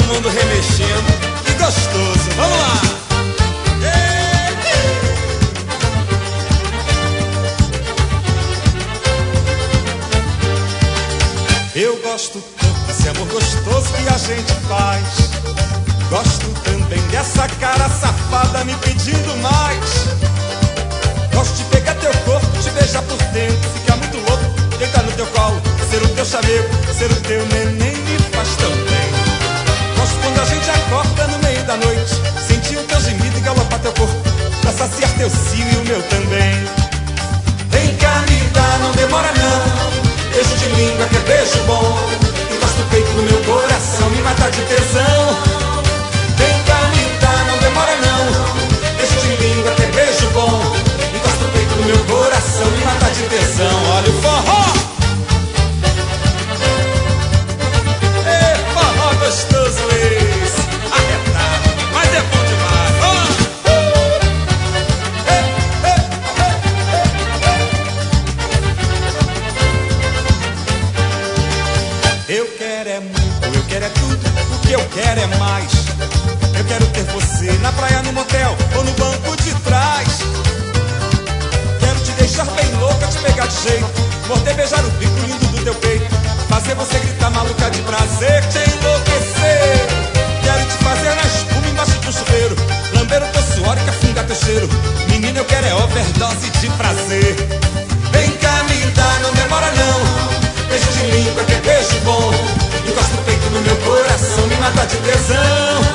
mundo remexendo, que gostoso. Vamos lá! Eu gosto tanto desse amor gostoso que a gente faz. Gosto também dessa cara safada me pedindo mais. Gosto de pegar teu corpo, te beijar por dentro, ficar muito louco, deitar no teu colo, ser o teu chamego, ser o teu neném, me faz tão bem. Gosto quando a gente acorda no meio da noite, sentir o teu gemido e galopar teu corpo, pra saciar teu cio e o meu também. Vem cá, me dá, não demora não. Beijo de língua que é beijo bom. Encosta o peito no meu coração, me mata de tesão. Vem cá, me dá, não demora não. Beijo de língua que é beijo bom. Encosta o peito no meu coração, me mata de tesão. Olha o forró! Ê, forró gostoso esse, arretado, mas é bom demais. Oh! Eu quero é muito, eu quero é tudo, o que eu quero é mais. Eu quero ter você na praia, no motel ou no banco de trás. Quero te deixar bem louca, te pegar de jeito, morder, beijar o bico lindo do teu peito, fazer você gritar maluca de prazer, te enlouquecer. Quero te fazer na espuma embaixo do chuveiro, lamber o teu suor e cafungar teu cheiro. Menina, eu quero é overdose de prazer. Vem cá, me dá, não demora não. Beijo de língua que é beijo bom. Encosta o peito no meu coração, me mata de tesão.